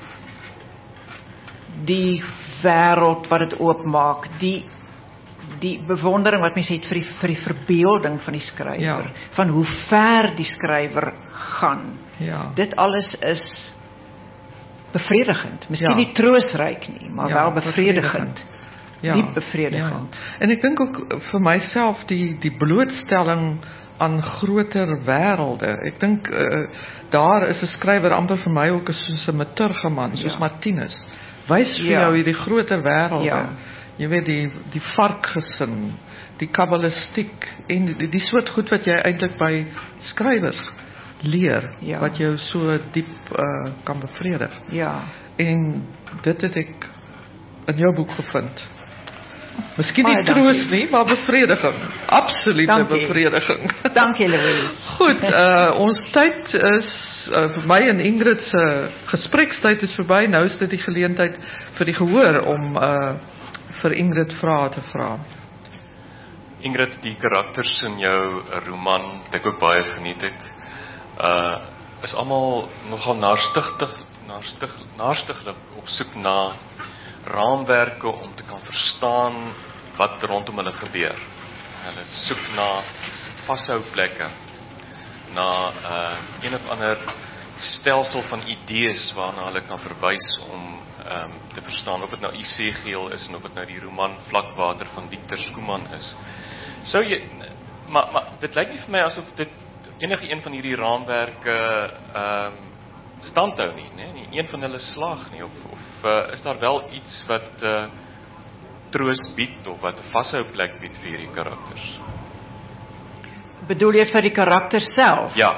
Speaker 3: die wêreld wat dit oopmaak, die bewondering wat mense het vir die verbeelding van die skrywer, van hoe ver die skrywer gaan.
Speaker 2: Ja.
Speaker 3: Dit alles is bevredigend. Miskien nie troosryk nie, maar wel bevredigend. Diep bevredigend.
Speaker 2: Ja. En ek dink ook vir myself die blootstelling aan groter wêrelde. Ek dink daar is 'n skrywer amper vir my ook soos 'n maturgeman, soos Martinus. Wys vir jou hierdie groter wêrelde. Ja. Jy weet die varkgesin, die kabbalistiek en die soort goed wat jy eintlik by skrywers leer, wat jou so diep kan bevredig.
Speaker 3: Ja.
Speaker 2: En dit het ek in jou boek gevind. Miskien nie troos nie, maar bevrediging. Absolute bevrediging.
Speaker 3: Dankie, Louise.
Speaker 2: Goed, ons tyd is, vir my en Ingrid se gesprekstyd is verby. Nou is dit die geleentheid vir die gehoor om vir Ingrid vrae te vra.
Speaker 4: Ingrid, die karakters in jou roman, wat ek ook baie geniet het, is almal nogal naarstiglik op soek na raamwerke om te kan verstaan wat rondom hulle gebeur. Hulle soek na vashouplekke, na een of ander stelsel van idees waarna hulle kan verwys om te verstaan, of dit nou Esegiel is en of dit nou die roman Vlakwater van Victor Schoeman is. Sou jy maar dit lyk nie vir my asof dit enige een van hierdie raamwerke standhou nie, né? Nie een van hulle slaag nie, of is daar wel iets wat troos bied of wat 'n vashou plek bied vir hierdie karakters?
Speaker 3: Bedoel jy vir die karakter self?
Speaker 4: Ja.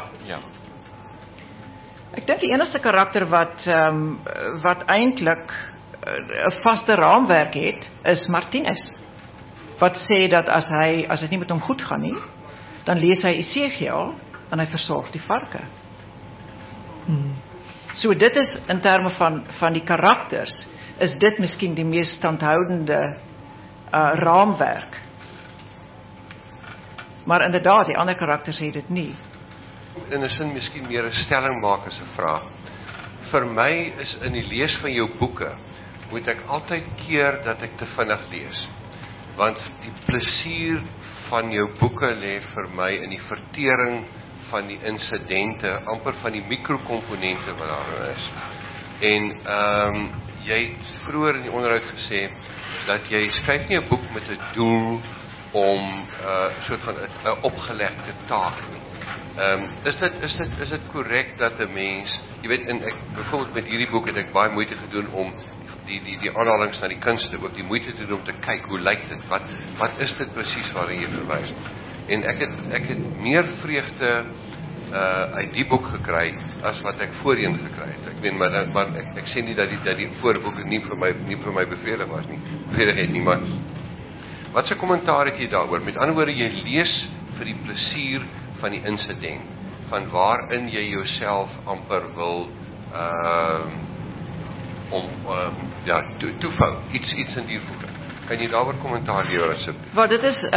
Speaker 3: Ek dink die enigste karakter wat eintlik 'n vaste raamwerk het, is Martinus. Wat sê dat as dit nie met hom goed gaan nie, dan lees hy Esegiel en hy versorg die varke. So dit is in terme van die karakters, is dit miskien die mees standhoudende raamwerk. Maar inderdaad, die ander karakters het dit nie.
Speaker 5: In 'n sin miskien meer 'n stelling maak as 'n vraag. Vir my is in die lees van jou boeke, moet ek altyd keer dat ek te vinnig lees. Want die plesier van jou boeke lê vir my in die vertering van die insidente, amper van die mikrokomponente wat daarin is. En jy het vroeër in die onderhoud gesê dat jy skryf nie 'n boek met 'n doel om soort van 'n opgelegde taak nie. Is dit korrek dat 'n mens, jy weet, en ek byvoorbeeld met hierdie boek het ek baie moeite gedoen om die aanhalings na die kunste, ook die moeite te doen om te kyk hoe lyk dit, wat is dit presies waarin jy verwys. En ek het meer vreugde uit die boek gekry as wat ek voorheen gekry het. Ek meen, maar ek sê nie dat die voorboek nie vir my bevredig was nie, bevredig het nie, maar wat se kommentaar het jy daaroor? Met ander woorde, jy lees vir die plesier van die insident, van waarin jy jouself amper wil toevou, iets in die voete. Kan jy daaroor kommentaar lewer asseblief?
Speaker 3: Wel,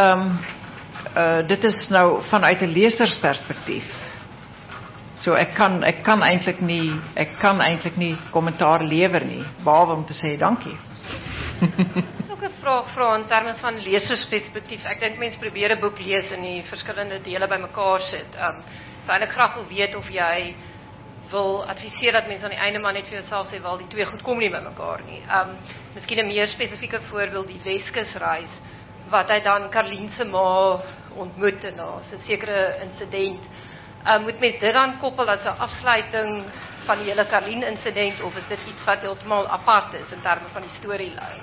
Speaker 3: dit is nou vanuit 'n lesersperspektief. So ek kan eintlik nie kommentaar lewer nie, behalwe om te sê dankie.
Speaker 6: Ook 'n vraag vra in terme van lesersperspektief. Ek dink mense probeer 'n boek lees en die verskillende dele bymekaar sit. So eintlik graag wil weet of jy wil adviseer dat mense aan die einde maar net vir jouself sê, wel, die twee goed kom nie bymekaar nie. Miskien 'n meer spesifieke voorbeeld, die Weskusreis, wat hy dan Karlien se ma ontmoet en daar's 'n sekere insident. Moet mens dit dan koppel as 'n afsluiting van die hele Karlien insident, of is dit iets wat heeltemal apart is in terme van die storielyn?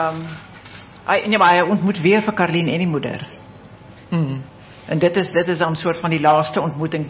Speaker 3: Hy ontmoet weer vir Karlien en die moeder. En dit is dan 'n soort van die laaste ontmoeting.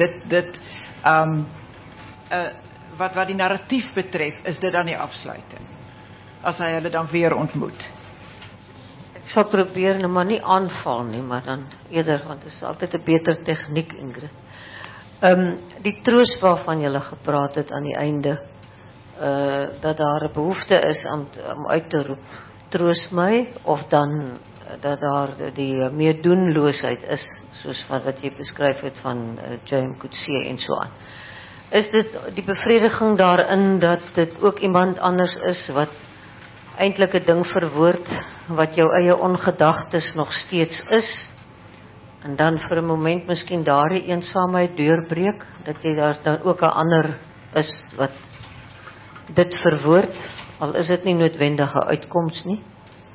Speaker 3: Wat die narratief betref, is dit dan die afsluiting, as hy hulle dan weer ontmoet.
Speaker 7: Ek sal probeer nou maar nie aanval nie, maar dan eerder, want dit is altyd 'n beter tegniek, Ingrid. Die troos waarvan julle gepraat het aan die einde, dat daar 'n behoefte is om uit te roep, troos my, of dan dat daar die meedoenloosheid is, soos wat jy beskryf het van James Coetzee en so aan. Is dit die bevrediging daarin dat dit ook iemand anders is wat eintlik 'n ding verwoord wat jou eie ongedagtes nog steeds is, en dan vir 'n oomblik miskien daardie eensaamheid deurbreek, dat jy daar dan ook 'n ander is wat dit verwoord, al is dit nie noodwendige uitkoms nie?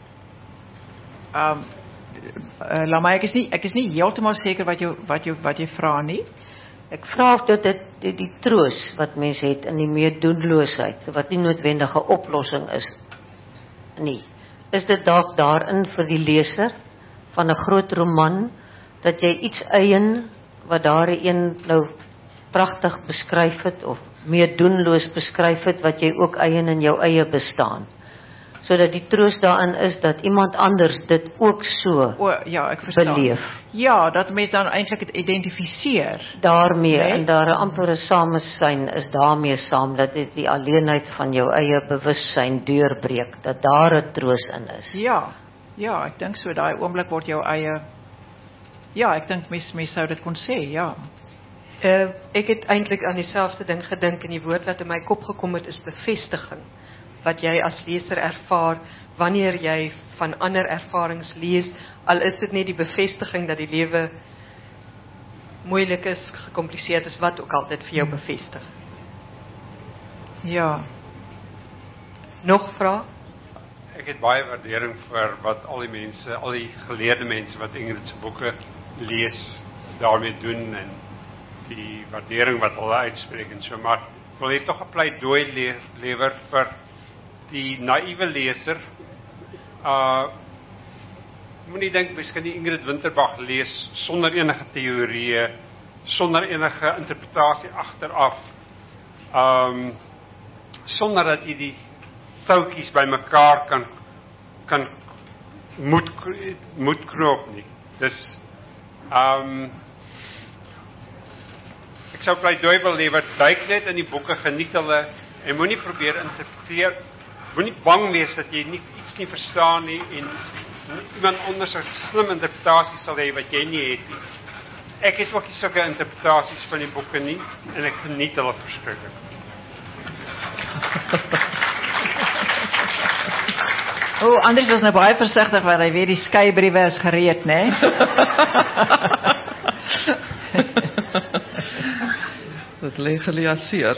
Speaker 3: Ek is nie heeltemal seker wat jy vra nie.
Speaker 7: Ek vra of dit die troos wat mens het in die meedoenloosheid, wat nie noodwendige oplossing is nie. Is dit dalk daarin vir die leser van 'n groot roman, dat jy iets eien, wat daar een nou pragtig beskryf het, of meedoenloos beskryf het, wat jy ook eien in jou eie bestaan, sodat die troos daarin is, dat iemand anders dit ook so
Speaker 3: ek verstaan.
Speaker 7: Beleef.
Speaker 3: Ja, dat mens dan eintlik het identifiseer.
Speaker 7: Daarmee, nee? En daar 'n ampere samesyn is daarmee saam, dat dit die alleenheid van jou eie bewussyn deurbreek, dat daar 'n troos in is.
Speaker 3: Ja, ek dink so, daai oomblik word jou eie, ek dink mens sou dit kon sê, ja.
Speaker 8: Ek het eintlik aan dieselfde ding gedink, en die woord wat in my kop gekom het is bevestiging, wat jy as leser ervaar, wanneer jy van ander ervarings lees, al is dit net die bevestiging dat die lewe moeilik is, gecompliseerd is, wat ook al dit vir jou bevestig.
Speaker 3: Ja.
Speaker 8: Nog vrae?
Speaker 9: Ek het baie waardering vir wat al die mense, al die geleerde mense wat Ingrid se boeke lees, daarmee doen en die waardering wat hulle uitspreek en so, maar ek wil hier tog 'n pleidooi lewer vir die naïewe leser. Moenie dink mens kan die Ingrid Winterbag lees sonder enige teorieë, sonder enige interpretasie agteraf. Sonder dat jy die touwtjies bymekaar kan moet knoop nie. Dus ek sou pleidooi wil lewer, duik net in die boeke, geniet hulle en moenie probeer interpreteer. Moenie bang wees dat jy iets nie verstaan nie en iemand anders 'n slim interpretasie sal hê wat jy nie het nie. Ek het ook nie sulke interpretasies van die boeke nie en ek geniet hulle verskriklik.
Speaker 3: Andries was nou baie versigtig want hy weet die skeybriewe is gereed, né?
Speaker 2: Dat legaliseer.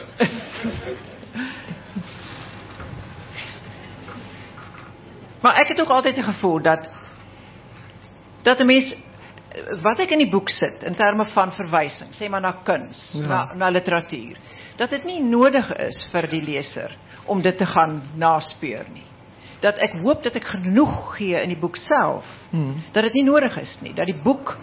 Speaker 3: Maar ek het ook altyd die gevoel dat 'n mens wat ek in die boek sit in terme van verwysing, sê maar na kuns, na literatuur, dat dit nie nodig is vir die leser om dit te gaan naspeur nie. Dat ek hoop dat ek genoeg gee in die boek self, dat dit nie nodig is nie, dat die boek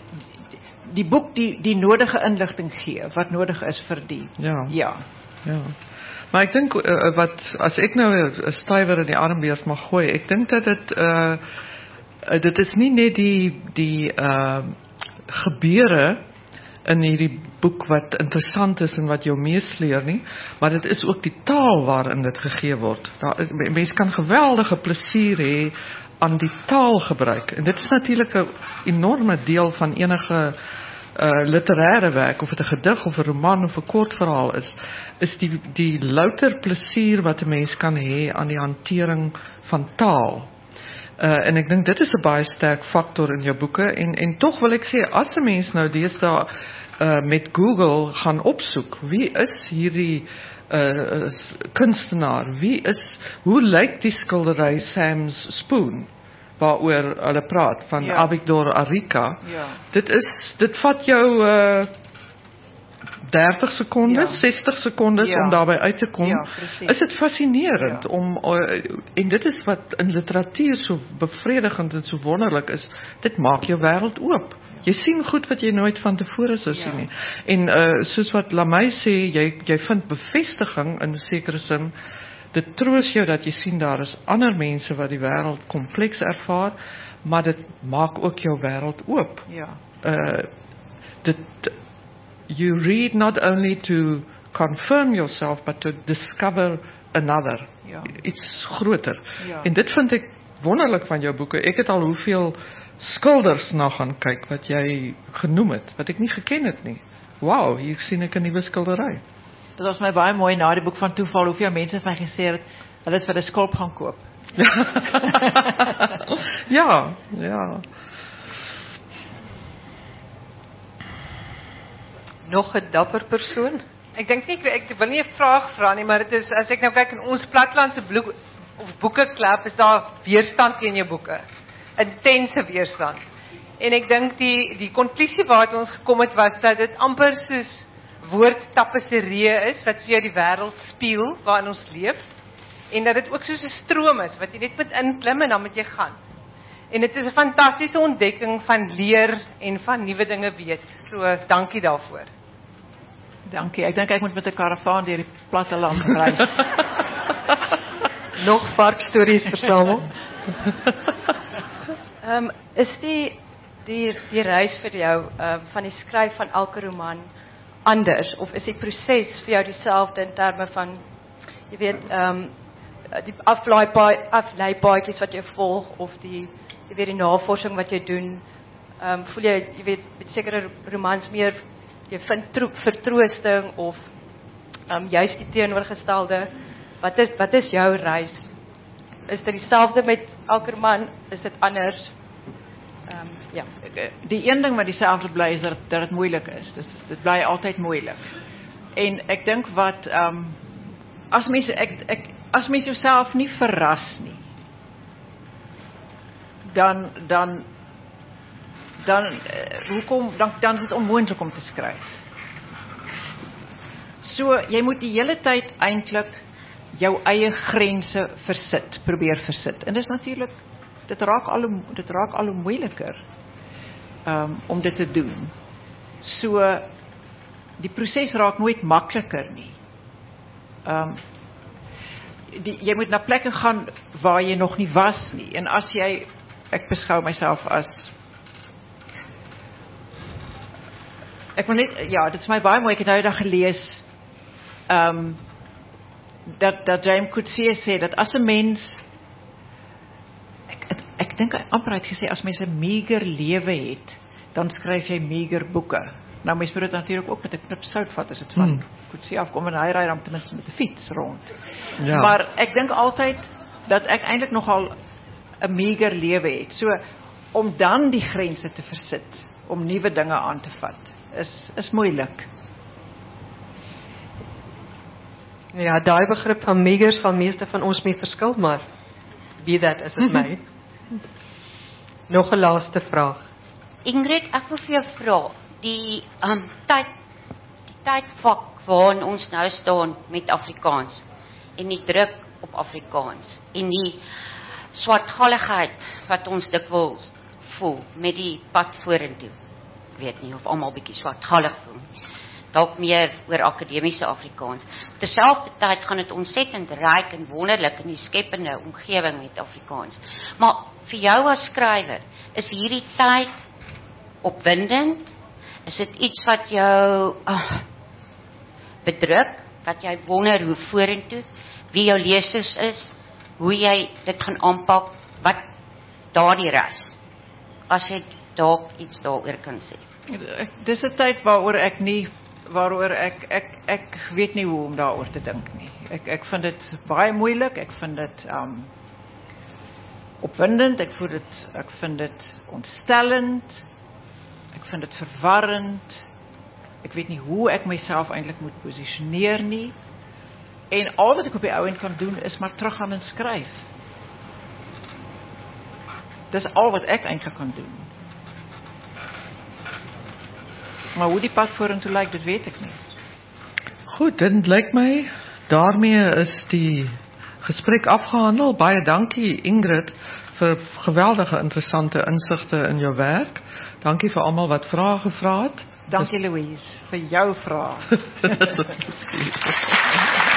Speaker 3: die nodige inligting gee wat nodig is vir die. Ja.
Speaker 2: Maar ek dink as ek nou 'n stywer in die armbeers mag gooi, ek dink dat dit is nie net die gebeure in hierdie boek wat interessant is en wat jou meesleer nie, maar dit is ook die taal waarin dit gegee word. Mens kan geweldige plesier hê aan die taalgebruik, en dit is natuurlik 'n enorme deel van enige literêre werk, of dit 'n gedig of 'n roman of 'n kortverhaal is die louter plesier wat 'n mens kan hê aan die hantering van taal. En ek dink dit is 'n baie sterk faktor in jou boeke, en tog wil ek sê, as 'n mens nou deesdae met Google gaan opsoek, wie is hierdie kunstenaar, hoe lyk die skildery Sam's Spoon, waaroor hulle praat, van Avigdor Arica, dit vat jou 30 sekondes, 60 sekondes om daarby uit te kom, is dit fascinerend en dit is wat in literatuur so bevredigend en so wonderlik is, dit maak jou wêreld oop. Jy sien goed wat jy nooit van tevore sou sien nie. En soos wat Lamey sê, jy vind bevestiging in 'n sekere sin. Dit troos jou dat jy sien daar is ander mense wat die wêreld kompleks ervaar, maar dit maak ook jou wêreld oop. You read not only to confirm yourself, but to discover another. Iets groter. En dit vind ek wonderlik van jou boeke. Ek het al hoeveel skilders na gaan kyk wat jy genoem het, wat ek nie geken het nie. Wow, hier sien ek 'n nuwe skildery.
Speaker 3: Dit was my baie mooi na die boek van toeval, hoeveel mense vir my gesê het, hulle het vir 'n skulp gaan koop.
Speaker 2: Ja.
Speaker 8: Nog 'n dapper persoon?
Speaker 10: Ek dink nie, ek wil nie 'n vraag vra nie, maar dit is, as ek nou kyk in ons platlandse boekeklub, is daar weerstand teen jou boeke. Intense weerstand. En ek dink die konklusie waartoe ons gekom het was dat dit amper soos woordtapisserie is wat vir jou die wêreld spieël waarin ons leef, en dat dit ook soos 'n stroom is wat jy net moet inklim en dan moet jy gaan. En dit is 'n fantastiese ontdekking van leer en van nuwe dinge weet. So dankie daarvoor.
Speaker 3: Dankie. Ek dink ek moet met 'n karavaan deur die platte land reis.
Speaker 8: Nog varkstories versamel.
Speaker 11: Is die reis vir jou van die skryf van elke roman anders, of is die proses vir jou dieselfde in terme van, jy weet, die afleipaadjies wat jy volg, of die navorsing wat jy doen, voel jy weet, met sekere romans meer, jy vind vertroosting, of juist die teenoorgestelde, wat is jou reis? Is dit dieselfde met elke roman, is dit anders? Ja.
Speaker 3: Die een ding wat dieselfde bly is dat dit moeilik is. Dit bly altyd moeilik. En ek dink wat as mense as mens jouself nie verras nie, dan is dit onmoontlik om te skryf. So, jy moet die hele tyd eintlik jou eie grense probeer versit. En dis natuurlik, dit raak al hoe moeiliker om dit te doen. So, die proses raak nooit makliker nie. Jy moet na plekke gaan waar jy nog nie was nie. En as jy, ek beskou myself as, ek wil net, ja, dit is my baie mooi, ek het nou eendag gelees, dat James Coetzee sê, dat as 'n mens, ek dink amper het gesê, as mens 'n meager lewe het, dan skryf jy meager boeke. Nou, mens moet dit natuurlijk ook met 'n knip sout vat, as dit van Coetzee afkom, en hy ry dan ten minste met 'n fiets rond. Ja. Maar ek dink altyd, dat ek eintlik nogal 'n meager lewe het. So, om dan die grense te versit, om nuwe dinge aan te vat, is moeilik.
Speaker 8: Ja, daai begrip van meager sal meeste van ons mee verskil, maar be that as it may. Nog 'n laaste vraag.
Speaker 12: Ingrid, ek wil vir jou vra, die tydvak waarin ons nou staan met Afrikaans en die druk op Afrikaans en die swartgalligheid wat ons dikwels voel met die pad vorentoe. Ek weet nie of almal bietjie swartgallig voel. Dalk meer oor akademiese Afrikaans. Terselfdertyd gaan dit ontsettend ryk en wonderlik in die skepende omgewing met Afrikaans. Maar vir jou as skrywer, is hierdie tyd opwindend? Is dit iets wat jou bedruk, wat jy wonder hoe vorentoe, wie jou lesers is, hoe jy dit gaan aanpak, wat daardie reis, as jy dalk iets daaroor kan sê?
Speaker 3: Dis 'n tyd waaroor ek weet nie hoe om daaroor te dink nie. Ek vind dit baie moeilik, ek vind dit opwindend, ek vind dit ontstellend, ek vind dit verwarrend, ek weet nie hoe ek myself eintlik moet posisioneer nie, en al wat ek op die ou end kan doen, is maar teruggaan en skryf. Dis al wat ek eintlik kan doen. Maar hoe die pad vorentoe lyk, dit weet ek nie.
Speaker 2: Goed, dit lyk my, daarmee is die gesprek afgehandel. Baie dankie Ingrid vir geweldige interessante insigte in jou werk. Dankie vir almal wat vrae gevra het.
Speaker 3: Dankie Louise vir jou vrae.